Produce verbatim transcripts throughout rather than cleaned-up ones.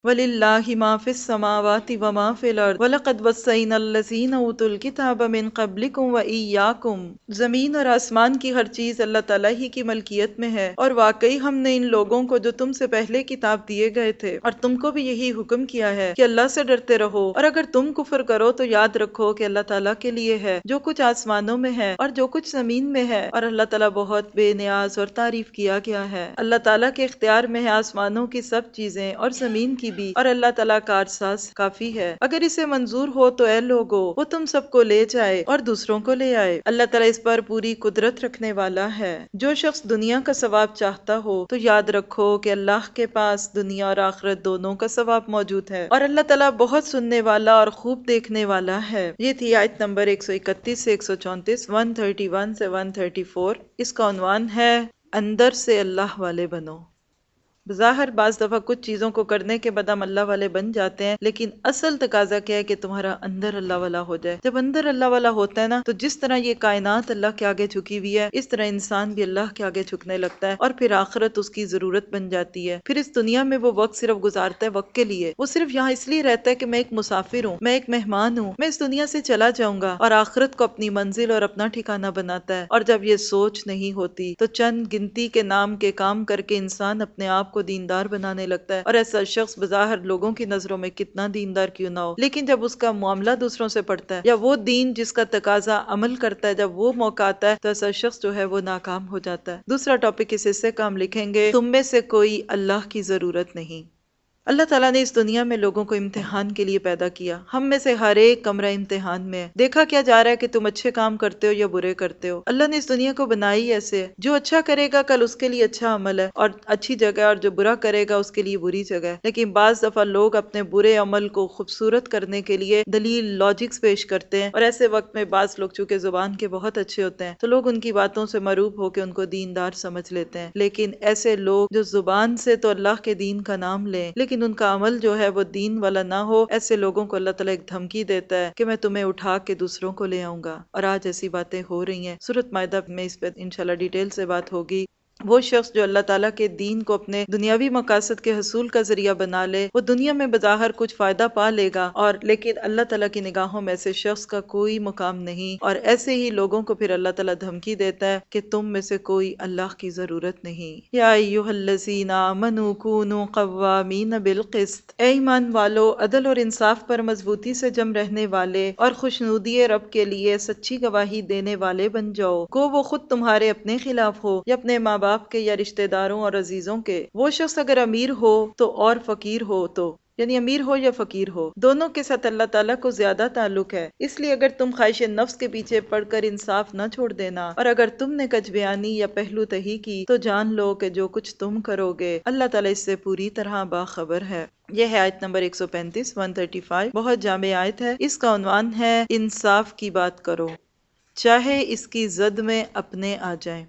وَلِلَّهِ مَا فِي السَّمَاوَاتِ وَمَا فِي الْأَرْضِ وَلَقَدْ وَصَّيْنَا الَّذِينَ أُوتُوا الْكِتَابَ مِنْ قَبْلِكُمْ وَإِيَّاكُمْ۔ زمین اور آسمان کی ہر چیز اللہ تعالیٰ ہی کی ملکیت میں ہے، اور واقعی ہم نے ان لوگوں کو جو تم سے پہلے کتاب دیے گئے تھے اور تم کو بھی یہی حکم کیا ہے کہ اللہ سے ڈرتے رہو، اور اگر تم کفر کرو تو یاد رکھو کہ اللہ تعالیٰ کے لیے ہے جو کچھ آسمانوں میں ہے اور جو کچھ زمین میں ہے، اور اللہ تعالیٰ بہت بے نیاز اور تعریف کیا گیا ہے۔ اللہ تعالیٰ کے اختیار میں ہے آسمانوں کی سب چیزیں اور زمین کی بھی، اور اللہ تعالیٰ کارساز کافی ہے۔ اگر اسے منظور ہو تو اے لوگو وہ تم سب کو لے جائے اور دوسروں کو لے آئے۔ اللہ تعالیٰ اس پر پوری قدرت رکھنے والا ہے۔ جو شخص دنیا کا ثواب چاہتا ہو تو یاد رکھو کہ اللہ کے پاس دنیا اور آخرت دونوں کا ثواب موجود ہے، اور اللہ تعالیٰ بہت سننے والا اور خوب دیکھنے والا ہے۔ یہ تھی آیت نمبر ایک سو اکتیس سے ایک سو چونتیس، ایک سو اکتیس سے ایک سو چونتیس۔ اس کا عنوان ہے اندر سے اللہ والے بنو۔ بظاہر بعض دفعہ کچھ چیزوں کو کرنے کے بعد ہم اللہ والے بن جاتے ہیں، لیکن اصل تقاضا کیا ہے کہ تمہارا اندر اللہ والا ہو جائے۔ جب اندر اللہ والا ہوتا ہے نا، تو جس طرح یہ کائنات اللہ کے آگے جھکی ہوئی ہے، اس طرح انسان بھی اللہ کے آگے جھکنے لگتا ہے، اور پھر آخرت اس کی ضرورت بن جاتی ہے۔ پھر اس دنیا میں وہ وقت صرف گزارتا ہے وقت کے لیے، وہ صرف یہاں اس لیے رہتا ہے کہ میں ایک مسافر ہوں، میں ایک مہمان ہوں، میں اس دنیا سے چلا جاؤں گا، اور آخرت کو اپنی منزل اور اپنا ٹھکانہ بناتا ہے۔ اور جب یہ سوچ نہیں ہوتی تو چند گنتی کے نام کے کام کر کے انسان اپنے آپ کو دیندار بنانے لگتا ہے، اور ایسا شخص بظاہر لوگوں کی نظروں میں کتنا دیندار کیوں نہ ہو، لیکن جب اس کا معاملہ دوسروں سے پڑتا ہے، یا وہ دین جس کا تقاضا عمل کرتا ہے، جب وہ موقع آتا ہے تو ایسا شخص جو ہے وہ ناکام ہو جاتا ہے۔ دوسرا ٹاپک اس حصے کا ہم لکھیں گے، تم میں سے کوئی اللہ کی ضرورت نہیں۔ اللہ تعالیٰ نے اس دنیا میں لوگوں کو امتحان کے لیے پیدا کیا۔ ہم میں سے ہر ایک کمرہ امتحان میں ہے۔ دیکھا کیا جا رہا ہے کہ تم اچھے کام کرتے ہو یا برے کرتے ہو۔ اللہ نے اس دنیا کو بنائی ایسے ہے، جو اچھا کرے گا کل اس کے لیے اچھا عمل ہے اور اچھی جگہ، اور جو برا کرے گا اس کے لیے بری جگہ ہے۔ لیکن بعض دفعہ لوگ اپنے برے عمل کو خوبصورت کرنے کے لیے دلیل لاجکس پیش کرتے ہیں، اور ایسے وقت میں بعض لوگ چونکہ زبان کے بہت اچھے ہوتے ہیں تو لوگ ان کی باتوں سے مروب ہو کے ان کو دیندار سمجھ لیتے ہیں۔ لیکن ایسے لوگ جو زبان سے تو اللہ کے دین کا نام لیں لیکن ان کا عمل جو ہے وہ دین والا نہ ہو، ایسے لوگوں کو اللہ تعالیٰ ایک دھمکی دیتا ہے کہ میں تمہیں اٹھا کے دوسروں کو لے آؤں گا۔ اور آج ایسی باتیں ہو رہی ہیں۔ سورۃ مائدہ میں اس پہ انشاءاللہ ڈیٹیل سے بات ہوگی۔ وہ شخص جو اللہ تعالیٰ کے دین کو اپنے دنیاوی مقاصد کے حصول کا ذریعہ بنا لے، وہ دنیا میں بظاہر کچھ فائدہ پا لے گا، اور لیکن اللہ تعالیٰ کی نگاہوں میں ایسے شخص کا کوئی مقام نہیں، اور ایسے ہی لوگوں کو پھر اللہ تعالیٰ دھمکی دیتا ہے کہ تم میں سے کوئی اللہ کی ضرورت نہیں۔ یا ایھا الذین آمنوا کونوا قوامین بالقسط، اے ایمان والو عدل اور انصاف پر مضبوطی سے جم رہنے والے اور خوشنودی رب کے لیے سچی گواہی دینے والے بن جاؤ، کو وہ خود تمہارے اپنے خلاف ہو یا اپنے ماں باپ کے یا رشتہ داروں اور عزیزوں کے۔ وہ شخص اگر امیر ہو تو اور فقیر ہو تو، یعنی امیر ہو یا فقیر ہو، دونوں کے ساتھ اللہ تعالیٰ کو زیادہ تعلق ہے۔ اس لیے اگر تم خواہش نفس کے پیچھے پڑ کر انصاف نہ چھوڑ دینا، اور اگر تم نے کج بیانی یا پہلو تہی کی تو جان لو کہ جو کچھ تم کرو گے اللہ تعالیٰ اس سے پوری طرح باخبر ہے۔ یہ ہے آیت نمبر ایک سو پینتیس، ایک سو پینتیس، بہت جامع آیت ہے۔ اس کا عنوان ہے انصاف کی بات کرو چاہے اس کی زد میں اپنے آ جائیں۔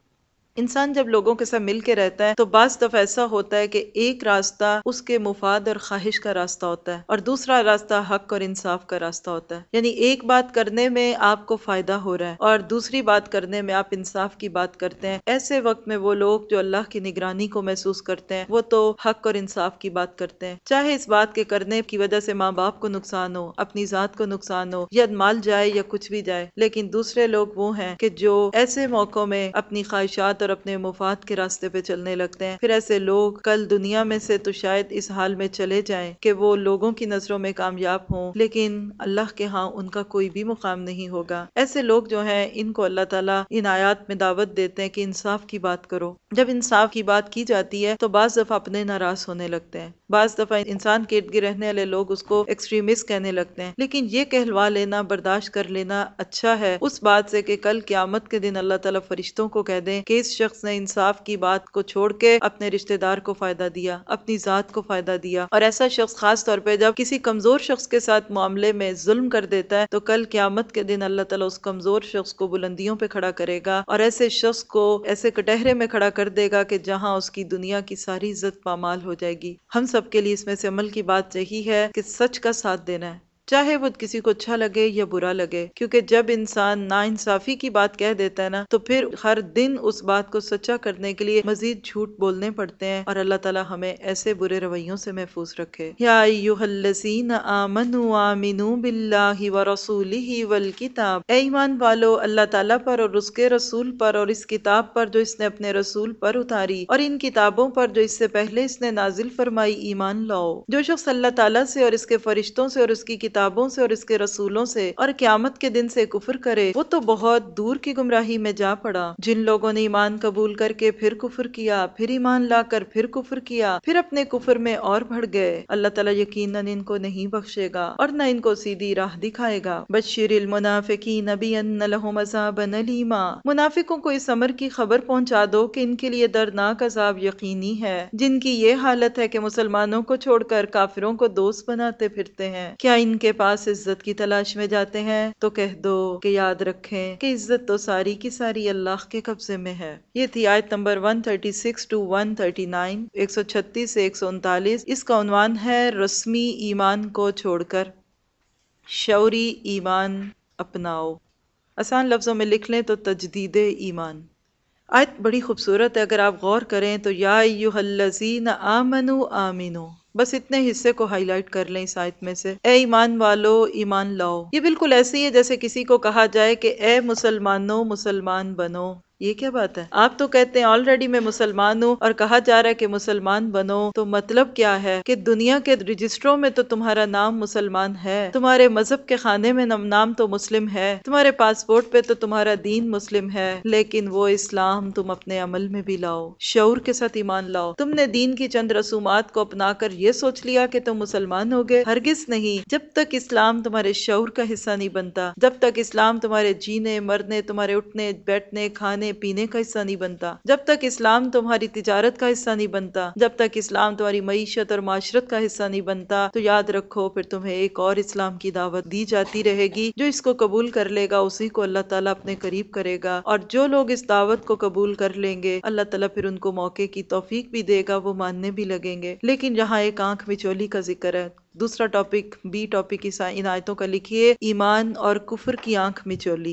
انسان جب لوگوں کے ساتھ مل کے رہتا ہے تو بعض دفعہ ایسا ہوتا ہے کہ ایک راستہ اس کے مفاد اور خواہش کا راستہ ہوتا ہے، اور دوسرا راستہ حق اور انصاف کا راستہ ہوتا ہے۔ یعنی ایک بات کرنے میں آپ کو فائدہ ہو رہا ہے اور دوسری بات کرنے میں آپ انصاف کی بات کرتے ہیں۔ ایسے وقت میں وہ لوگ جو اللہ کی نگرانی کو محسوس کرتے ہیں وہ تو حق اور انصاف کی بات کرتے ہیں، چاہے اس بات کے کرنے کی وجہ سے ماں باپ کو نقصان ہو، اپنی ذات کو نقصان ہو، یا مال جائے یا کچھ بھی جائے۔ لیکن دوسرے لوگ وہ ہیں کہ جو ایسے موقعوں میں اپنی خواہشات اور اپنے مفاد کے راستے پہ چلنے لگتے ہیں۔ پھر ایسے لوگ کل دنیا میں سے تو شاید اس حال میں چلے جائیں کہ وہ لوگوں کی نظروں میں کامیاب ہوں، لیکن اللہ کے ہاں ان کا کوئی بھی مقام نہیں ہوگا۔ ایسے لوگ جو ہیں ان کو اللہ تعالیٰ ان آیات میں دعوت دیتے ہیں کہ انصاف کی بات کرو۔ جب انصاف کی بات کی جاتی ہے تو بعض دفعہ اپنے ناراض ہونے لگتے ہیں، بعض دفعہ انسان کے ارد گرد رہنے والے لوگ اس کو ایکسٹریمسٹ کہنے لگتے ہیں، لیکن یہ کہلوا لینا، برداشت کر لینا اچھا ہے اس بات سے کہ کل قیامت کے دن اللہ تعالیٰ فرشتوں کو کہہ دیں کہ اس شخص نے انصاف کی بات کو چھوڑ کے اپنے رشتہ دار کو فائدہ دیا، اپنی ذات کو فائدہ دیا۔ اور ایسا شخص خاص طور پہ جب کسی کمزور شخص کے ساتھ معاملے میں ظلم کر دیتا ہے تو کل قیامت کے دن اللہ تعالیٰ اس کمزور شخص کو بلندیوں پہ کھڑا کرے گا، اور ایسے شخص کو ایسے کٹہرے میں کھڑا کر دے گا کہ جہاں اس کی دنیا کی ساری عزت پامال ہو جائے گی۔ ہم سب کے لیے اس میں سے عمل کی بات یہی ہے کہ سچ کا ساتھ دینا ہے، چاہے وہ کسی کو اچھا لگے یا برا لگے، کیونکہ جب انسان ناانصافی کی بات کہہ دیتا ہے نا تو پھر ہر دن اس بات کو سچا کرنے کے لیے مزید جھوٹ بولنے پڑتے ہیں، اور اللہ تعالی ہمیں ایسے برے رویوں سے محفوظ رکھے۔ یا ایھا الذین آمنوا آمنوا باللہ ورسولہ والکتاب، اے ایمان والو اللہ تعالیٰ پر اور اس کے رسول پر اور اس کتاب پر جو اس نے اپنے رسول پر اتاری، اور ان کتابوں پر جو اس سے پہلے اس نے نازل فرمائی، ایمان لاؤ۔ جو شخص اللہ تعالیٰ سے اور اس کے فرشتوں سے اور اس کی کتابوں سے اور اس کے رسولوں سے اور قیامت کے دن سے کفر کرے، وہ تو بہت دور کی گمراہی میں جا پڑا۔ جن لوگوں نے ایمان قبول کر کے پھر کفر کیا، پھر ایمان لا کر پھر کفر کیا، پھر اپنے کفر میں اور بڑھ گئے، اللہ تعالیٰ یقیناً ان کو نہیں بخشے گا اور نہ ان کو سیدھی راہ دکھائے گا۔ بشر المنافقین بان لہم عذابا الیما، منافقوں کو اس امر کی خبر پہنچا دو کہ ان کے لیے دردناک عذاب یقینی ہے، جن کی یہ حالت ہے کہ مسلمانوں کو چھوڑ کر کافروں کو دوست بناتے پھرتے ہیں۔ کیا ان کے پاس عزت کی تلاش میں جاتے ہیں؟ تو کہہ دو کہ یاد رکھیں کہ عزت تو ساری کی ساری اللہ کے قبضے میں ہے۔ یہ تھی آیت نمبر ایک سو چھتیس ٹو ایک سو انتیس، ایک سو چھتیس سے ایک سو انتالیس۔ اس کا عنوان ہے رسمی ایمان کو چھوڑ کر شعوری ایمان اپناؤ۔ آسان لفظوں میں لکھ لیں تو تجدید ایمان۔ آیت بڑی خوبصورت ہے، اگر آپ غور کریں تو یا ایھا الذین آمنوا آمنو، بس اتنے حصے کو ہائی لائٹ کر لیں اس آیت میں سے، اے ایمان والو ایمان لاؤ۔ یہ بالکل ایسے ہی ہے جیسے کسی کو کہا جائے کہ اے مسلمانوں مسلمان بنو۔ یہ کیا بات ہے؟ آپ تو کہتے ہیں آلریڈی میں مسلمان ہوں، اور کہا جا رہا ہے کہ مسلمان بنو، تو مطلب کیا ہے کہ دنیا کے رجسٹروں میں تو تمہارا نام مسلمان ہے، تمہارے مذہب کے خانے میں نام تو مسلم ہے، تمہارے پاسپورٹ پہ تو تمہارا دین مسلم ہے، لیکن وہ اسلام تم اپنے عمل میں بھی لاؤ، شعور کے ساتھ ایمان لاؤ۔ تم نے دین کی چند رسومات کو اپنا کر یہ سوچ لیا کہ تم مسلمان ہو گئے، ہرگز نہیں۔ جب تک اسلام تمہارے شعور کا حصہ نہیں بنتا، جب تک اسلام تمہارے جینے مرنے، تمہارے اٹھنے بیٹھنے کھانے پینے کا حصہ نہیں بنتا، جب تک اسلام تمہاری تجارت کا حصہ نہیں بنتا، جب تک اسلام تمہاری معیشت اور معاشرت کا حصہ نہیں بنتا، تو یاد رکھو پھر تمہیں ایک اور اسلام کی دعوت دی جاتی رہے گی۔ جو اس کو قبول کر لے گا اسی کو اللہ تعالیٰ اپنے قریب کرے گا، اور جو لوگ اس دعوت کو قبول کر لیں گے اللہ تعالیٰ پھر ان کو موقع کی توفیق بھی دے گا، وہ ماننے بھی لگیں گے۔ لیکن یہاں ایک آنکھ مچولی کا ذکر ہے۔ دوسرا ٹاپک بی ٹاپک اس ان آیتوں کا لکھیے، ایمان اور کفر کی آنکھ مچولی۔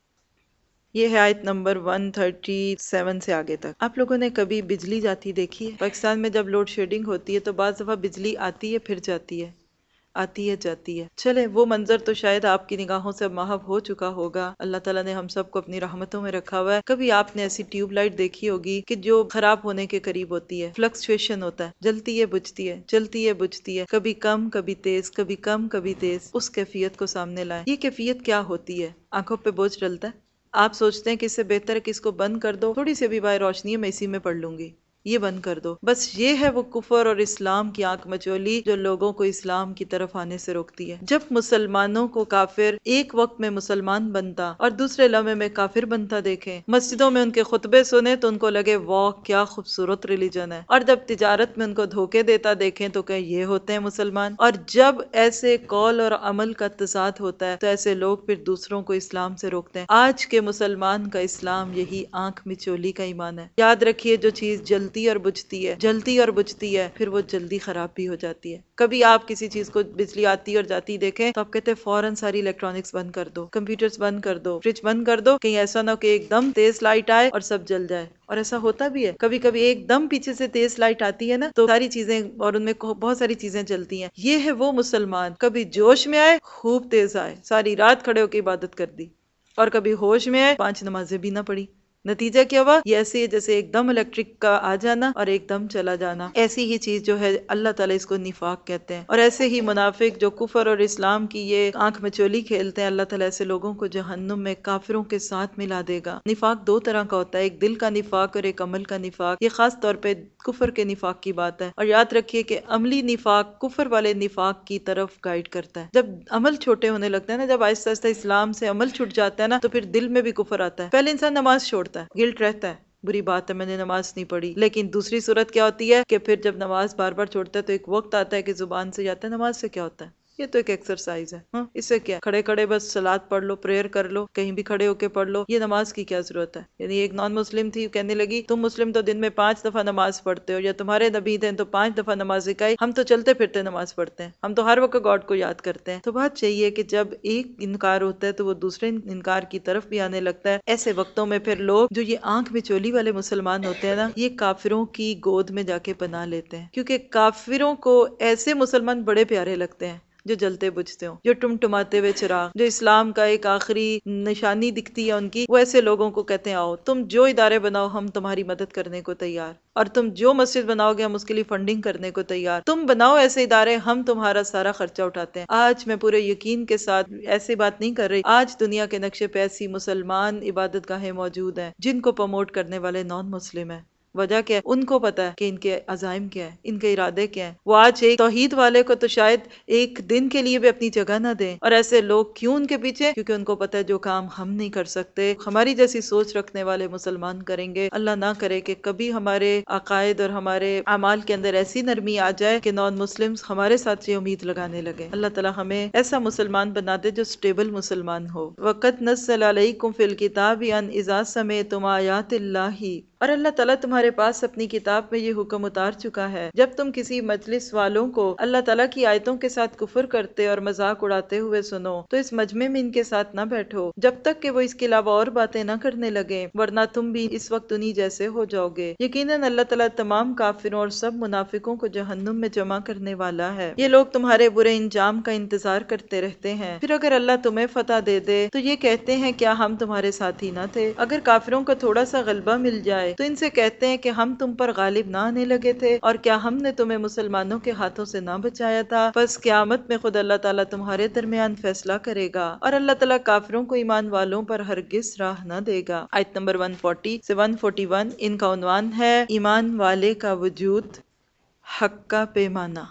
یہ ہے آیت نمبر ایک سو سینتیس سے آگے تک۔ آپ لوگوں نے کبھی بجلی جاتی دیکھی ہے؟ پاکستان میں جب لوڈ شیڈنگ ہوتی ہے تو بعض دفعہ بجلی آتی ہے پھر جاتی ہے، آتی ہے جاتی ہے۔ چلے وہ منظر تو شاید آپ کی نگاہوں سے محو ہو چکا ہوگا، اللہ تعالیٰ نے ہم سب کو اپنی رحمتوں میں رکھا ہوا ہے۔ کبھی آپ نے ایسی ٹیوب لائٹ دیکھی ہوگی کہ جو خراب ہونے کے قریب ہوتی ہے، فلکچویشن ہوتا ہے، جلتی ہے بجھتی ہے، جلتی ہے بجھتی ہے، کبھی کم کبھی تیز، کبھی کم کبھی تیز۔ اس کیفیت کو سامنے لائیں۔ یہ کیفیت کیا ہوتی ہے؟ آنکھوں پہ بوجھ ڈلتا ہے، آپ سوچتے ہیں کہ اس سے بہتر ہے کہ اس کو بند کر دو، تھوڑی سی بھی باہر روشنی ہے میں اسی میں پڑھ لوں گی، یہ بند کر دو۔ بس یہ ہے وہ کفر اور اسلام کی آنکھ مچولی جو لوگوں کو اسلام کی طرف آنے سے روکتی ہے۔ جب مسلمانوں کو کافر ایک وقت میں مسلمان بنتا اور دوسرے لمحے میں کافر بنتا دیکھیں، مسجدوں میں ان کے خطبے سنے تو ان کو لگے واہ کیا خوبصورت ریلیجن ہے، اور جب تجارت میں ان کو دھوکے دیتا دیکھیں تو کہ یہ ہوتے ہیں مسلمان۔ اور جب ایسے قول اور عمل کا تضاد ہوتا ہے تو ایسے لوگ پھر دوسروں کو اسلام سے روکتے ہیں۔ آج کے مسلمان کا اسلام یہی آنکھ مچولی کا ایمان ہے۔ یاد رکھیے جو چیز جلتی اور بجھتی ہے، جلتی اور بجھتی ہے، پھر وہ جلدی خراب بھی ہو جاتی ہے۔ کبھی آپ کسی چیز کو بجلی آتی اور جاتی دیکھیں تو آپ کہتے ہیں فوراً ساری الیکٹرانکس بند کر دو، کمپیوٹرز بند کر دو، فریج بند کر دو، کہیں ایسا نہ ہو کہ ایک دم تیز لائٹ آئے اور سب جل جائے۔ اور ایسا ہوتا بھی ہے، کبھی کبھی ایک دم پیچھے سے تیز لائٹ آتی ہے نا تو ساری چیزیں، اور ان میں بہت ساری چیزیں جلتی ہیں۔ یہ ہے وہ مسلمان، کبھی جوش میں آئے خوب تیز آئے، ساری رات کھڑے ہو کے عبادت کر دی، اور کبھی ہوش میں آئے پانچ نمازیں بھی نہ پڑھی۔ نتیجہ کیا ہوا؟ یہ ایسے ہے جیسے ایک دم الیکٹرک کا آ جانا اور ایک دم چلا جانا۔ ایسی ہی چیز جو ہے اللہ تعالیٰ اس کو نفاق کہتے ہیں، اور ایسے ہی منافق جو کفر اور اسلام کی یہ آنکھ مچولی کھیلتے ہیں، اللہ تعالیٰ ایسے لوگوں کو جہنم میں کافروں کے ساتھ ملا دے گا۔ نفاق دو طرح کا ہوتا ہے، ایک دل کا نفاق اور ایک عمل کا نفاق۔ یہ خاص طور پہ کفر کے نفاق کی بات ہے، اور یاد رکھیے کہ عملی نفاق کفر والے نفاق کی طرف گائیڈ کرتا ہے۔ جب عمل چھوٹے ہونے لگتے ہیں نا، جب آہستہ آہستہ اسلام سے عمل چھوٹ جاتا ہے نا تو پھر دل میں بھی کفر آتا ہے۔ پہلے انسان نماز چھوڑتا ہے، گلٹ رہتا ہے، بری بات ہے میں نے نماز نہیں پڑھی، لیکن دوسری صورت کیا ہوتی ہے کہ پھر جب نماز بار بار چھوڑتا ہے تو ایک وقت آتا ہے کہ زبان سے جاتا ہے نماز سے کیا ہوتا ہے، یہ تو ایک ایکسرسائز ہے، ہاں اس سے کیا، کھڑے کھڑے بس سلاد پڑھ لو، پریئر کر لو، کہیں بھی کھڑے ہو کے پڑھ لو، یہ نماز کی کیا ضرورت ہے؟ یعنی ایک نان مسلم تھی، کہنے لگی تم مسلم تو دن میں پانچ دفعہ نماز پڑھتے ہو، یا تمہارے نبی تھے تو پانچ دفعہ نماز سکھائی، ہم تو چلتے پھرتے نماز پڑھتے ہیں، ہم تو ہر وقت گاڈ کو یاد کرتے ہیں۔ تو بات چاہیے کہ جب ایک انکار ہوتا ہے تو وہ دوسرے انکار کی طرف بھی آنے لگتا ہے۔ ایسے وقتوں میں پھر لوگ جو یہ آنکھ میں چولی والے مسلمان ہوتے ہیں نا، یہ کافروں کی گود میں جا کے پناہ لیتے ہیں، کیونکہ کافروں کو ایسے مسلمان بڑے پیارے لگتے ہیں جو جلتے بجھتے ہوں، جو ٹمٹماتے ہوئے چراغ، جو اسلام کا ایک آخری نشانی دکھتی ہے ان کی، وہ ایسے لوگوں کو کہتے ہیں آؤ تم جو ادارے بناؤ ہم تمہاری مدد کرنے کو تیار، اور تم جو مسجد بناؤ گے ہم اس کے لیے فنڈنگ کرنے کو تیار، تم بناؤ ایسے ادارے ہم تمہارا سارا خرچہ اٹھاتے ہیں۔ آج میں پورے یقین کے ساتھ ایسی بات نہیں کر رہی، آج دنیا کے نقشے پہ ایسی مسلمان عبادت گاہیں موجود ہیں جن کو پروموٹ کرنے والے نان مسلم ہیں۔ وجہ کیا ہے؟ ان کو پتا ہے کہ ان کے عزائم کیا ہے، ان کے ارادے کیا ہیں۔ وہ آج ایک توحید والے کو تو شاید ایک دن کے لیے بھی اپنی جگہ نہ دیں، اور ایسے لوگ کیوں ان کے پیچھے؟ کیونکہ ان کو پتا ہے جو کام ہم نہیں کر سکتے ہماری جیسی سوچ رکھنے والے مسلمان کریں گے۔ اللہ نہ کرے کہ کبھی ہمارے عقائد اور ہمارے اعمال کے اندر ایسی نرمی آ جائے کہ نان مسلم ہمارے ساتھ یہ امید لگانے لگے۔ اللہ تعالی ہمیں ایسا مسلمان بنا دے جو سٹیبل مسلمان ہو۔ وَقَدْ نَزَّلَ عَلَيْكُمْ فِي الْكِتَابِ أَنْ إِذَا سَمِعْتُمْ آيَاتِ اللَّهِ، اور اللہ تعالیٰ تمہارے پاس اپنی کتاب میں یہ حکم اتار چکا ہے، جب تم کسی مجلس والوں کو اللہ تعالیٰ کی آیتوں کے ساتھ کفر کرتے اور مذاق اڑاتے ہوئے سنو تو اس مجمع میں ان کے ساتھ نہ بیٹھو جب تک کہ وہ اس کے علاوہ اور باتیں نہ کرنے لگیں، ورنہ تم بھی اس وقت انہی جیسے ہو جاؤ گے۔ یقیناً اللہ تعالیٰ تمام کافروں اور سب منافقوں کو جہنم میں جمع کرنے والا ہے۔ یہ لوگ تمہارے برے انجام کا انتظار کرتے رہتے ہیں، پھر اگر اللہ تمہیں فتح دے دے تو یہ کہتے ہیں کیا ہم تمہارے ساتھی نہ تھے؟ اگر کافروں کو تھوڑا سا غلبہ مل جائے تو ان سے کہتے ہیں کہ ہم تم پر غالب نہ آنے لگے تھے، اور کیا ہم نے تمہیں مسلمانوں کے ہاتھوں سے نہ بچایا تھا؟ بس قیامت میں خود اللہ تعالیٰ تمہارے درمیان فیصلہ کرے گا، اور اللہ تعالیٰ کافروں کو ایمان والوں پر ہرگز راہ نہ دے گا۔ آیت نمبر ایک سو چالیس سے ایک سو اکتالیس، ان کا عنوان ہے ایمان والے کا وجود، حق کا پیمانہ۔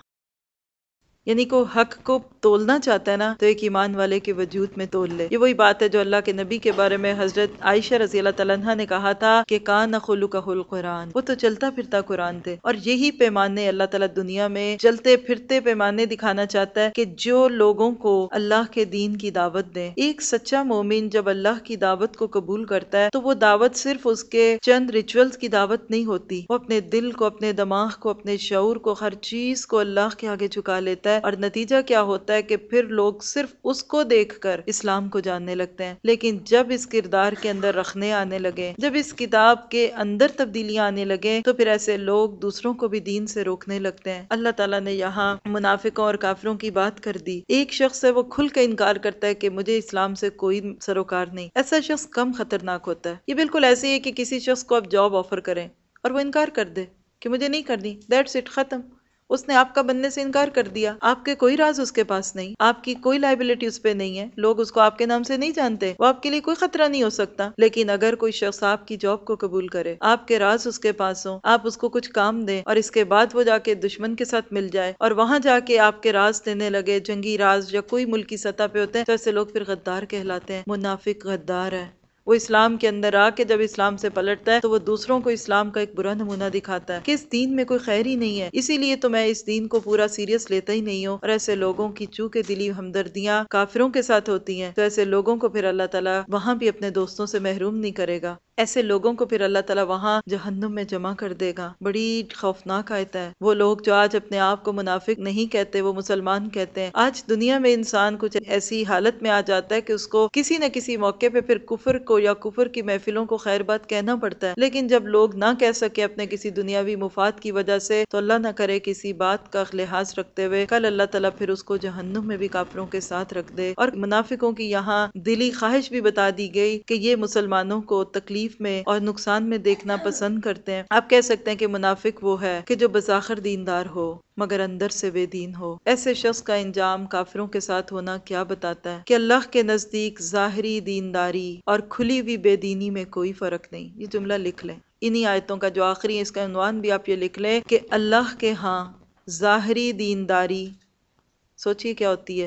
یعنی کو حق کو تولنا چاہتا ہے نا تو ایک ایمان والے کے وجود میں تول لے۔ یہ وہی بات ہے جو اللہ کے نبی کے بارے میں حضرت عائشہ رضی اللہ تعالیٰ عنہا نے کہا تھا کہ کان خلقہ القرآن، وہ تو چلتا پھرتا قرآن تھے۔ اور یہی پیمانے اللہ تعالیٰ دنیا میں چلتے پھرتے پیمانے دکھانا چاہتا ہے کہ جو لوگوں کو اللہ کے دین کی دعوت دیں۔ ایک سچا مومن جب اللہ کی دعوت کو قبول کرتا ہے تو وہ دعوت صرف اس کے چند ریچولز کی دعوت نہیں ہوتی، وہ اپنے دل کو، اپنے دماغ کو، اپنے شعور کو، ہر چیز کو اللہ کے آگے جھکا لیتا ہے، اور نتیجہ کیا ہوتا ہے کہ پھر لوگ صرف اس کو دیکھ کر اسلام کو جاننے لگتے ہیں۔ لیکن جب اس کردار کے اندر رکھنے آنے لگے، جب اس کتاب کے اندر تبدیلیاں آنے لگے تو پھر ایسے لوگ دوسروں کو بھی دین سے روکنے لگتے ہیں۔ اللہ تعالیٰ نے یہاں منافقوں اور کافروں کی بات کر دی۔ ایک شخص ہے وہ کھل کے انکار کرتا ہے کہ مجھے اسلام سے کوئی سروکار نہیں، ایسا شخص کم خطرناک ہوتا ہے۔ یہ بالکل ایسے ہی ہے کہ کسی شخص کو آپ جاب آفر کریں اور وہ انکار کر دے کہ مجھے نہیں کرنی، دیٹس اٹ، ختم۔ اس نے آپ کا بننے سے انکار کر دیا، آپ کے کوئی راز اس کے پاس نہیں، آپ کی کوئی لائبلٹی اس پہ نہیں ہے، لوگ اس کو آپ کے نام سے نہیں جانتے، وہ آپ کے لیے کوئی خطرہ نہیں ہو سکتا۔ لیکن اگر کوئی شخص آپ کی جاب کو قبول کرے، آپ کے راز اس کے پاس ہوں، آپ اس کو کچھ کام دیں اور اس کے بعد وہ جا کے دشمن کے ساتھ مل جائے اور وہاں جا کے آپ کے راز دینے لگے، جنگی راز یا کوئی ملکی سطح پہ ہوتے ہیں، تو ایسے لوگ پھر غدار کہلاتے ہیں۔ منافق غدار ہے، وہ اسلام کے اندر آ کے جب اسلام سے پلٹتا ہے تو وہ دوسروں کو اسلام کا ایک برا نمونہ دکھاتا ہے کہ اس دین میں کوئی خیر ہی نہیں ہے، اسی لیے تو میں اس دین کو پورا سیریس لیتا ہی نہیں ہوں۔ اور ایسے لوگوں کی چونکہ دلی ہمدردیاں کافروں کے ساتھ ہوتی ہیں تو ایسے لوگوں کو پھر اللہ تعالیٰ وہاں بھی اپنے دوستوں سے محروم نہیں کرے گا، ایسے لوگوں کو پھر اللہ تعالیٰ وہاں جہنم میں جمع کر دے گا۔ بڑی خوفناک آیت ہے۔ وہ لوگ جو آج اپنے آپ کو منافق نہیں کہتے، وہ مسلمان کہتے ہیں، آج دنیا میں انسان کچھ ایسی حالت میں آ جاتا ہے کہ اس کو کسی نہ کسی موقع پہ پھر کفر کو یا کفر کی محفلوں کو خیر بات کہنا پڑتا ہے۔ لیکن جب لوگ نہ کہہ سکے اپنے کسی دنیاوی مفاد کی وجہ سے تو اللہ نہ کرے کسی بات کا لحاظ رکھتے ہوئے کل اللہ تعالیٰ پھر اس کو جہنم میں بھی کافروں کے ساتھ رکھ دے۔ اور منافقوں کی یہاں دلی خواہش بھی بتا دی گئی کہ یہ مسلمانوں کو تکلیف میں اور نقصان میں دیکھنا پسند کرتے ہیں۔ آپ کہہ سکتے ہیں کہ منافق وہ ہے کہ جو بظاہر دیندار ہو مگر اندر سے بے دین ہو۔ ایسے شخص کا انجام کافروں کے ساتھ ہونا کیا بتاتا ہے کہ اللہ کے نزدیک ظاہری دینداری اور کھلی ہوئی بے دینی میں کوئی فرق نہیں۔ یہ جملہ لکھ لیں، انہی آیتوں کا جو آخری ہے اس کا عنوان بھی آپ یہ لکھ لیں کہ اللہ کے ہاں ظاہری دینداری، سوچئے کیا ہوتی ہے؟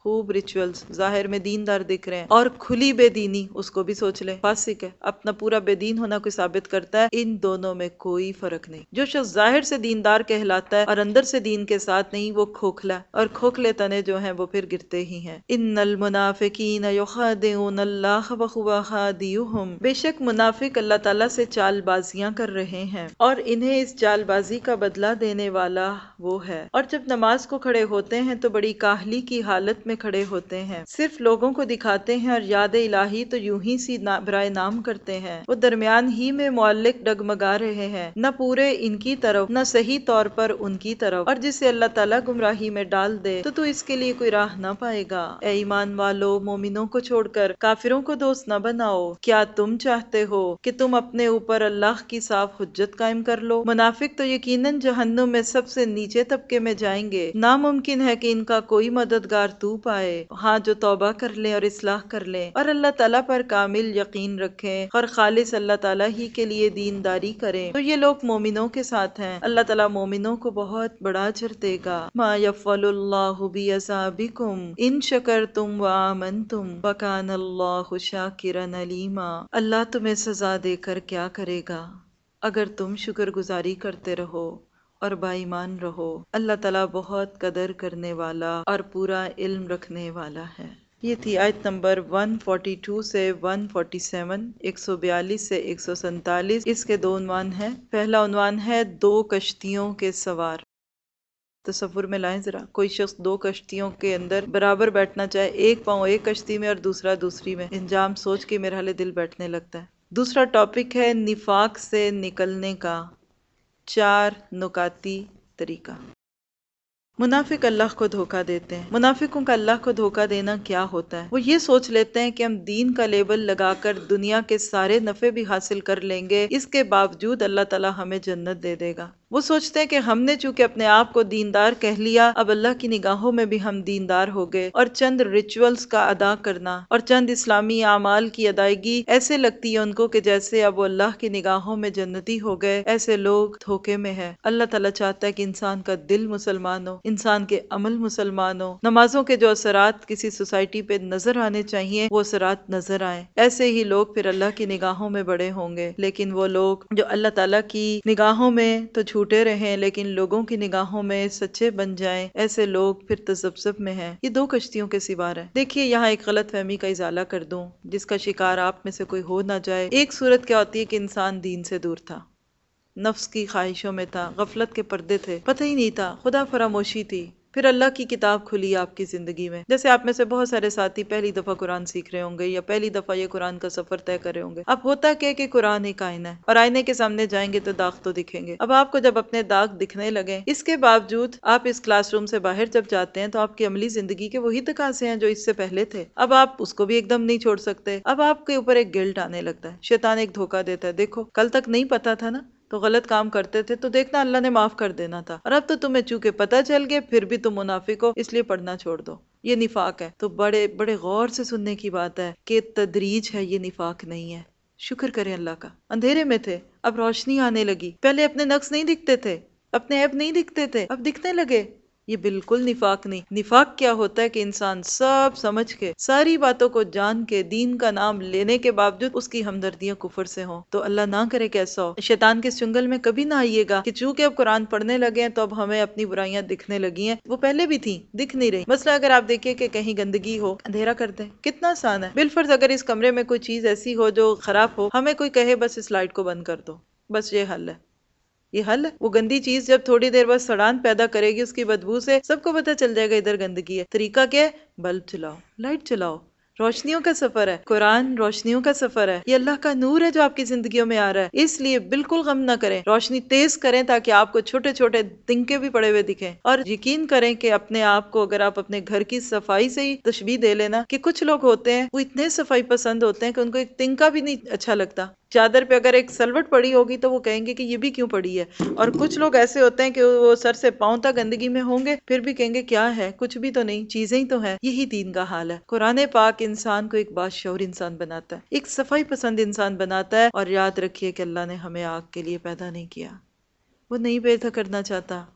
خوب ریچولز، ظاہر میں دیندار دکھ رہے ہیں، اور کھلی بے دینی، اس کو بھی سوچ لیں، فاسق ہے، اپنا پورا بے دین ہونا کوئی ثابت کرتا ہے، ان دونوں میں کوئی فرق نہیں۔ جو شخص ظاہر سے دیندار کہلاتا ہے اور اندر سے دین کے ساتھ نہیں، وہ کھوکھلا، اور کھوکھلے تنے جو ہیں وہ پھر گرتے ہی ہیں۔ ان المنافقین یخادعون اللہ وہو خادعهم، بے شک منافق اللہ تعالیٰ سے چال بازیاں کر رہے ہیں اور انہیں اس چال بازی کا بدلہ دینے والا وہ ہے۔ اور جب نماز کو کھڑے ہوتے ہیں تو بڑی کاہلی کی حالت میں کھڑے ہوتے ہیں، صرف لوگوں کو دکھاتے ہیں، اور یاد الہی تو یوں ہی سی برائے نام کرتے ہیں۔ وہ درمیان ہی میں معلق ڈگمگا رہے ہیں، نہ پورے ان کی طرف نہ صحیح طور پر ان کی طرف، اور جسے اللہ تعالیٰ گمراہی میں ڈال دے تو تو اس کے لیے کوئی راہ نہ پائے گا۔ اے ایمان والو، مومنوں کو چھوڑ کر کافروں کو دوست نہ بناؤ۔ کیا تم چاہتے ہو کہ تم اپنے اوپر اللہ کی صاف حجت قائم کر لو؟ منافق تو یقیناً جہنم میں سب سے نیچے طبقے میں جائیں گے، ناممکن ہے کہ ان کا کوئی مددگار تو پائے، ہاں جو توبہ کر لیں اور اصلاح کر لیں اور اللہ تعالیٰ پر کامل یقین رکھیں اور خالص اللہ تعالیٰ ہی کے لیے دینداری کریں، تو یہ لوگ مومنوں کے ساتھ ہیں۔ اللہ تعالیٰ مومنوں کو بہت بڑا اجر دے گا۔ ما یفعل اللہ بعذابکم ان شکرتم وآمنتم وکان اللہ شاکرا علیما، اللہ تمہیں سزا دے کر کیا کرے گا اگر تم شکر گزاری کرتے رہو اور با ایمان رہو۔ اللہ تعالیٰ بہت قدر کرنے والا اور پورا علم رکھنے والا ہے۔ یہ تھی آیت نمبر ایک سو بائیس سے ایک سو سینتالیس، ایک سو بیالیس سے ایک سو سینتالیس۔ اس کے دو عنوان ہیں۔ پہلا عنوان ہے دو کشتیوں کے سوار۔ تصور میں لائیں ذرا، کوئی شخص دو کشتیوں کے اندر برابر بیٹھنا چاہے، ایک پاؤں ایک کشتی میں اور دوسرا دوسری میں، انجام سوچ کے میرا حال دل بیٹھنے لگتا ہے۔ دوسرا ٹاپک ہے نفاق سے نکلنے کا چار نکاتی طریقہ۔ منافق اللہ کو دھوکہ دیتے ہیں۔ منافقوں کا اللہ کو دھوکہ دینا کیا ہوتا ہے؟ وہ یہ سوچ لیتے ہیں کہ ہم دین کا لیبل لگا کر دنیا کے سارے نفع بھی حاصل کر لیں گے، اس کے باوجود اللہ تعالیٰ ہمیں جنت دے دے گا۔ وہ سوچتے ہیں کہ ہم نے چونکہ اپنے آپ کو دیندار کہہ لیا، اب اللہ کی نگاہوں میں بھی ہم دیندار ہو گئے، اور چند ریچولز کا ادا کرنا اور چند اسلامی اعمال کی ادائیگی ایسے لگتی ہے ان کو کہ جیسے اب وہ اللہ کی نگاہوں میں جنتی ہو گئے۔ ایسے لوگ دھوکے میں ہیں۔ اللہ تعالیٰ چاہتا ہے کہ انسان کا دل مسلمان ہو، انسان کے عمل مسلمان ہو، نمازوں کے جو اثرات کسی سوسائٹی پہ نظر آنے چاہیے وہ اثرات نظر آئیں۔ ایسے ہی لوگ پھر اللہ کی نگاہوں میں بڑے ہوں گے۔ لیکن وہ لوگ جو اللہ تعالیٰ کی نگاہوں میں تو جھوٹے رہیں لیکن لوگوں کی نگاہوں میں سچے بن جائیں، ایسے لوگ پھر تذبذب میں ہیں۔ یہ دو کشتیوں کے سوار ہیں۔ دیکھیے یہاں ایک غلط فہمی کا ازالہ کر دوں جس کا شکار آپ میں سے کوئی ہو نہ جائے۔ ایک صورت کیا ہوتی ہے کہ انسان دین سے دور تھا، نفس کی خواہشوں میں تھا، غفلت کے پردے تھے، پتہ ہی نہیں تھا، خدا فراموشی تھی، پھر اللہ کی کتاب کھلی آپ کی زندگی میں۔ جیسے آپ میں سے بہت سارے ساتھی پہلی دفعہ قرآن سیکھ رہے ہوں گے یا پہلی دفعہ یہ قرآن کا سفر طے کر رہے ہوں گے۔ اب ہوتا کیا کہ قرآن ایک آئینہ ہے اور آئینے کے سامنے جائیں گے تو داغ تو دکھیں گے۔ اب آپ کو جب اپنے داغ دکھنے لگے، اس کے باوجود آپ اس کلاس روم سے باہر جب جاتے ہیں تو آپ کی عملی زندگی کے وہی تقاضے ہیں جو اس سے پہلے تھے۔ اب آپ اس کو بھی ایک دم نہیں چھوڑ سکتے۔ اب آپ کے اوپر ایک گلٹ آنے لگتا ہے، شیطان ایک دھوکہ دیتا ہے، دیکھو کل تک نہیں پتا تھا نا تو غلط کام کرتے تھے تو دیکھنا اللہ نے معاف کر دینا تھا، اور اب تو تمہیں چونکہ پتہ چل گئے پھر بھی تم منافق ہو، اس لیے پڑھنا چھوڑ دو۔ یہ نفاق ہے۔ تو بڑے بڑے غور سے سننے کی بات ہے کہ تدریج ہے، یہ نفاق نہیں ہے۔ شکر کریں اللہ کا، اندھیرے میں تھے اب روشنی آنے لگی، پہلے اپنے نقص نہیں دکھتے تھے، اپنے عیب نہیں دکھتے تھے، اب دکھنے لگے۔ یہ بالکل نفاق نہیں۔ نفاق کیا ہوتا ہے کہ انسان سب سمجھ کے، ساری باتوں کو جان کے، دین کا نام لینے کے باوجود اس کی ہمدردیاں کفر سے ہوں، تو اللہ نہ کرے کہ ایسا ہو۔ شیطان کے اس چنگل میں کبھی نہ آئیے گا کہ چونکہ اب قرآن پڑھنے لگے ہیں تو اب ہمیں اپنی برائیاں دکھنے لگی ہیں، وہ پہلے بھی تھیں، دکھ نہیں رہی۔ مسئلہ اگر آپ دیکھیں کہ کہیں گندگی ہو، اندھیرا کر دیں، کتنا آسان ہے۔ بالفرض اگر اس کمرے میں کوئی چیز ایسی ہو جو خراب ہو، ہمیں کوئی کہے بس اس لائٹ کو بند کر دو، بس یہ حل ہے۔ یہ حل ہے۔ وہ گندی چیز جب تھوڑی دیر بعد سڑان پیدا کرے گی، اس کی بدبو سے سب کو پتہ چل جائے گا ادھر گندگی ہے۔ طریقہ کیا ہے؟ بلب چلاؤ، لائٹ چلاؤ۔ روشنیوں کا سفر ہے، قرآن روشنیوں کا سفر ہے، یہ اللہ کا نور ہے جو آپ کی زندگیوں میں آ رہا ہے۔ اس لیے بالکل غم نہ کریں، روشنی تیز کریں تاکہ آپ کو چھوٹے چھوٹے تنکے بھی پڑے ہوئے دکھیں، اور یقین کریں کہ اپنے آپ کو اگر آپ اپنے گھر کی صفائی سے ہی تشبیہ دے لینا کہ کچھ لوگ ہوتے ہیں وہ اتنے صفائی پسند ہوتے ہیں کہ ان کو ایک تنکا بھی نہیں اچھا لگتا۔ چادر پہ اگر ایک سلوٹ پڑی ہوگی تو وہ کہیں گے کہ یہ بھی کیوں پڑی ہے، اور کچھ لوگ ایسے ہوتے ہیں کہ وہ سر سے پاؤں تک گندگی میں ہوں گے پھر بھی کہیں گے کیا ہے، کچھ بھی تو نہیں، چیزیں ہی تو ہیں۔ یہی دین کا حال ہے۔ قرآن پاک انسان کو ایک باشعور انسان بناتا ہے، ایک صفائی پسند انسان بناتا ہے، اور یاد رکھیے کہ اللہ نے ہمیں آگ کے لیے پیدا نہیں کیا، وہ نہیں پیدا کرنا چاہتا،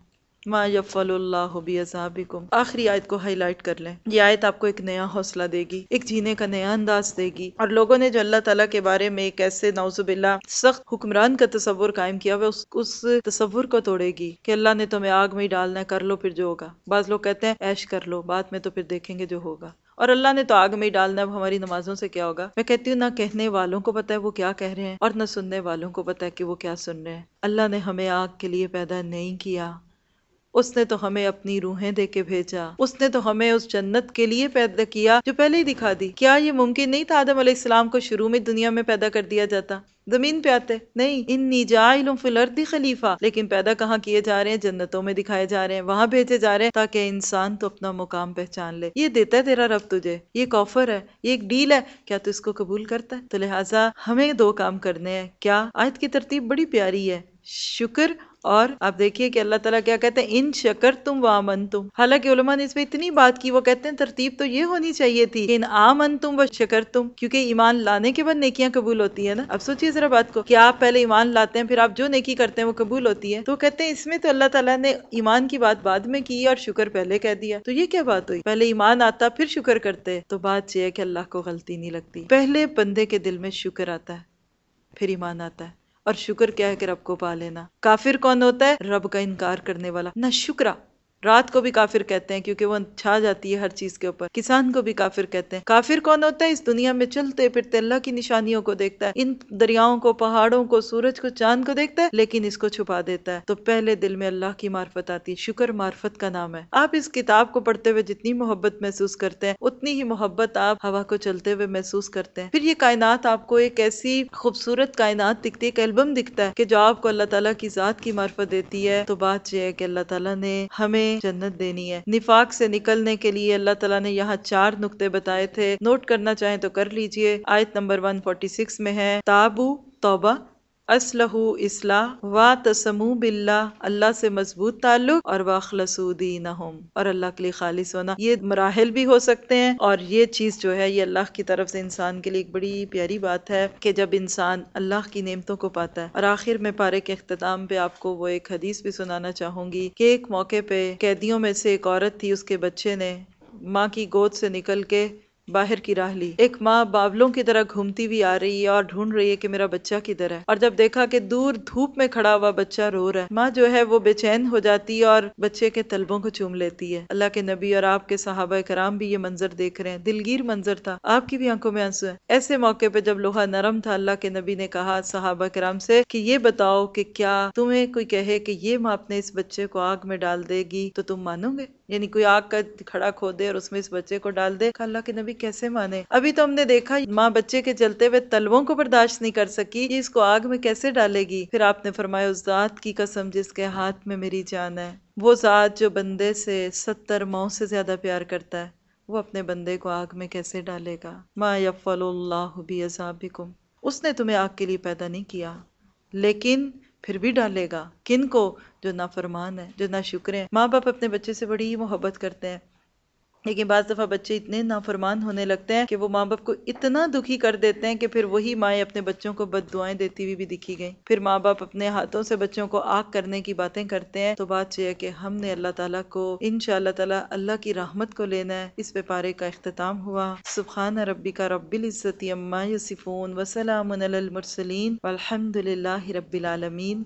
ما یفعل اللہ بعذابکم۔ آخری آیت کو ہائی لائٹ کر لیں، یہ آیت آپ کو ایک نیا حوصلہ دے گی، ایک جینے کا نیا انداز دے گی، اور لوگوں نے جو اللہ تعالیٰ کے بارے میں ایک ایسے نعوذ باللہ سخت حکمران کا تصور قائم کیا ہوا، اس اس تصور کو توڑے گی کہ اللہ نے تمہیں آگ میں ہی ڈالنا ہے، کر لو پھر جو ہوگا۔ بعض لوگ کہتے ہیں عیش کر لو، بعد میں تو پھر دیکھیں گے جو ہوگا، اور اللہ نے تو آگ میں ہی ڈالنا ہے، اب ہماری نمازوں سے کیا ہوگا؟ میں کہتی ہوں نہ کہنے والوں کو پتہ ہے وہ کیا کہہ رہے ہیں، اور نہ سننے والوں کو پتہ ہے کہ وہ کیا سن رہے ہیں۔ اللہ نے ہمیں آگ کے لیے پیدا نہیں کیا، اس نے تو ہمیں اپنی روحیں دے کے بھیجا، اس نے تو ہمیں اس جنت کے لیے پیدا کیا جو پہلے ہی دکھا دی۔ کیا یہ ممکن نہیں تھا آدم علیہ السلام کو شروع میں دنیا میں پیدا کر دیا جاتا، زمین پہ آتے؟ نہیں، انی جاعل فی الارض خلیفہ، لیکن پیدا کہاں کیے جا رہے ہیں؟ جنتوں میں دکھائے جا رہے ہیں، وہاں بھیجے جا رہے ہیں تاکہ انسان تو اپنا مقام پہچان لے۔ یہ دیتا ہے تیرا رب تجھے، یہ ایک آفر ہے، یہ ایک ڈیل ہے، کیا تو اس کو قبول کرتا ہے؟ تو لہٰذا ہمیں دو کام کرنے ہیں۔ کیا؟ آیت کی ترتیب بڑی پیاری ہے، شکر، اور آپ دیکھیے کہ اللہ تعالیٰ کیا کہتے ہیں، ان شکر تم و آمن تم۔ حالانکہ علماء نے اس پہ اتنی بات کی، وہ کہتے ہیں ترتیب تو یہ ہونی چاہیے تھی کہ ان آمن تم و شکر تم، کیونکہ ایمان لانے کے بعد نیکیاں قبول ہوتی ہیں نا۔ اب سوچیے ذرا بات کو کہ آپ پہلے ایمان لاتے ہیں، پھر آپ جو نیکی کرتے ہیں وہ قبول ہوتی ہے، تو کہتے ہیں اس میں تو اللہ تعالیٰ نے ایمان کی بات بعد میں کی اور شکر پہلے کہہ دیا، تو یہ کیا بات ہوئی؟ پہلے ایمان آتا پھر شکر کرتے، تو بات یہ ہے کہ اللہ کو غلطی نہیں لگتی، پہلے بندے کے دل میں شکر آتا ہے پھر ایمان آتا ہے، اور شکر کیا ہے کہ رب کو پا لینا۔ کافر کون ہوتا ہے؟ رب کا انکار کرنے والا، نہ شکرا۔ رات کو بھی کافر کہتے ہیں کیونکہ وہ چھا جاتی ہے ہر چیز کے اوپر۔ کسان کو بھی کافر کہتے ہیں۔ کافر کون ہوتا ہے؟ اس دنیا میں چلتے پھرتے اللہ کی نشانیوں کو دیکھتا ہے، ان دریاؤں کو، پہاڑوں کو، سورج کو، چاند کو دیکھتا ہے، لیکن اس کو چھپا دیتا ہے۔ تو پہلے دل میں اللہ کی معرفت آتی ہے، شکر معرفت کا نام ہے۔ آپ اس کتاب کو پڑھتے ہوئے جتنی محبت محسوس کرتے ہیں، اتنی ہی محبت آپ ہوا کو چلتے ہوئے محسوس کرتے ہیں۔ پھر یہ کائنات آپ کو ایک ایسی خوبصورت کائنات دکھتی ہے، ایک البم دکھتا ہے کہ جو آپ کو اللہ تعالیٰ کی ذات کی معرفت دیتی ہے۔ تو بات یہ ہے کہ اللہ تعالیٰ نے ہمیں جنت دینی ہے۔ نفاق سے نکلنے کے لیے اللہ تعالیٰ نے یہاں چار نقطے بتائے تھے، نوٹ کرنا چاہیں تو کر لیجئے۔ آیت نمبر ایک سو چھیالیس میں ہے تابو، توبہ، اسلحو، اصلاح، واعتصموا باللہ، اللہ سے مضبوط تعلق، اور واخلصوا دینہم، اور اللہ کے لیے خالص ہونا۔ یہ مراحل بھی ہو سکتے ہیں، اور یہ چیز جو ہے یہ اللہ کی طرف سے انسان کے لیے ایک بڑی پیاری بات ہے کہ جب انسان اللہ کی نعمتوں کو پاتا ہے۔ اور آخر میں پارے کے اختتام پہ آپ کو وہ ایک حدیث بھی سنانا چاہوں گی کہ ایک موقع پہ قیدیوں میں سے ایک عورت تھی، اس کے بچے نے ماں کی گود سے نکل کے باہر کی راہ لی۔ ایک ماں باولوں کی طرح گھومتی ہوئی آ رہی ہے اور ڈھونڈ رہی ہے کہ میرا بچہ کدھر ہے، اور جب دیکھا کہ دور دھوپ میں کھڑا ہوا بچہ رو رہا ہے، ماں جو ہے وہ بے چین ہو جاتی ہے اور بچے کے تلبوں کو چوم لیتی ہے۔ اللہ کے نبی اور آپ کے صحابہ کرام بھی یہ منظر دیکھ رہے ہیں، دلگیر منظر تھا، آپ کی بھی آنکھوں میں آنسو ہیں۔ ایسے موقع پہ جب لوہا نرم تھا، اللہ کے نبی نے کہا صحابہ کرام سے کہ یہ بتاؤ کہ کیا تمہیں کوئی کہے کہ یہ ماں اپنے اس بچے کو آگ میں ڈال دے گی تو تم مانو گے؟ یعنی کوئی آگ کا کھڑا کھودے اور اس میں اس بچے کو ڈال دے۔ اللہ کے نبی کیسے مانے؟ ابھی تو ہم نے دیکھا ماں بچے کے جلتے ہوئے تلووں کو برداشت نہیں کر سکی، یہ اس کو آگ میں کیسے ڈالے گی؟ پھر آپ نے فرمایا اس ذات کی قسم جس کے ہاتھ میں میری جان ہے، وہ ذات جو بندے سے ستر ماؤں سے زیادہ پیار کرتا ہے، وہ اپنے بندے کو آگ میں کیسے ڈالے گا؟ ما یفعل اللہ بعذابکم، اس نے تمہیں آگ کے لیے پیدا نہیں کیا، لیکن پھر بھی ڈالے گا۔ کن کو؟ جو نافرمان ہے، جو ناشکر ہیں۔ ماں باپ اپنے بچے سے بڑی محبت کرتے ہیں، لیکن بعض دفعہ بچے اتنے نافرمان ہونے لگتے ہیں کہ وہ ماں باپ کو اتنا دکھی کر دیتے ہیں کہ پھر وہی مائیں اپنے بچوں کو بد دعائیں دیتی ہوئی بھی دکھی گئیں۔ پھر ماں باپ اپنے ہاتھوں سے بچوں کو آگ کرنے کی باتیں کرتے ہیں۔ تو بات یہ ہے کہ ہم نے اللہ تعالیٰ کو انشاءاللہ تعالیٰ اللہ کی رحمت کو لینا ہے۔ اس پہ پارے کا اختتام ہوا۔ سبحان ربک رب العزت عما یصفون وسلام علی المرسلین والحمد للہ رب العالمین۔